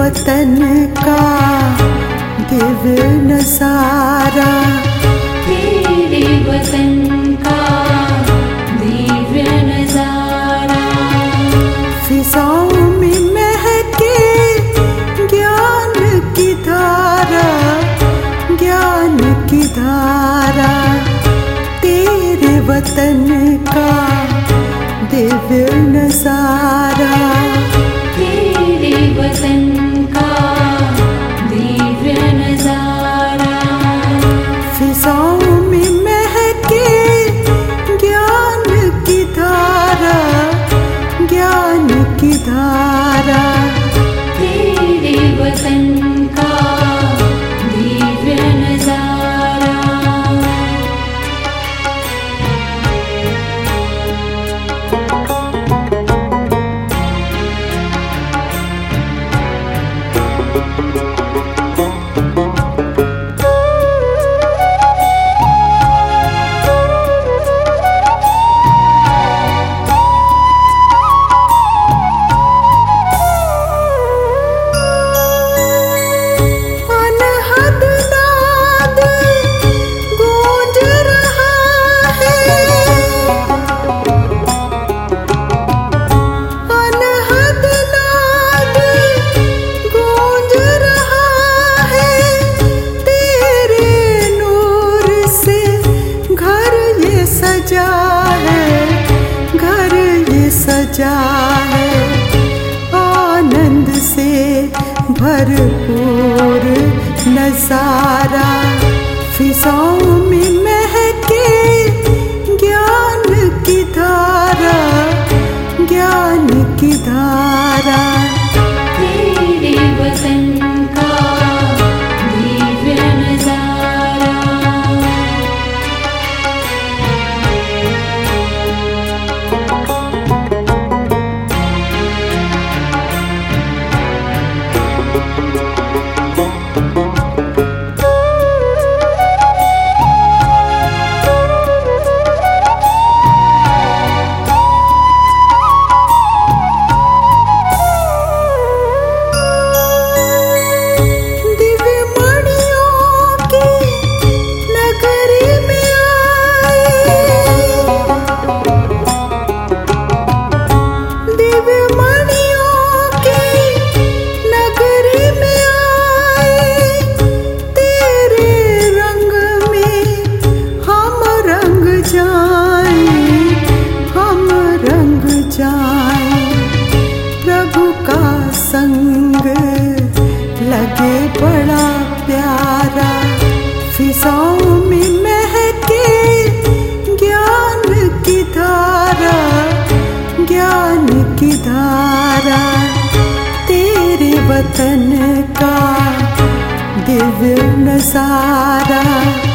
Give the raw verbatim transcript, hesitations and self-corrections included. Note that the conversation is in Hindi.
वतन का दिव्य नज़ारा, तेरे वतन का दिव्य नज़ारा। फिजाओं में महके ज्ञान की धारा, ज्ञान की धारा, तेरे वतन का दिव्य नज़ारा, तेरे वतन का दिव्य नज़ारा। फिजाओं में महके ज्ञान की धारा, ज्ञान की धारा, तेरे वतन का दिव्य नज़ारा। सजा है आनंद से भरपूर नज़ारा। फिजाओं में महके ज्ञान की धारा, ज्ञान की धारा, तेरे वतन का दिव्य नज़ारा। प्रभु का संग लगे बड़ा प्यारा। फिजाओं में महके ज्ञान की धारा, ज्ञान की धारा, तेरे वतन का दिव्य नज़ारा।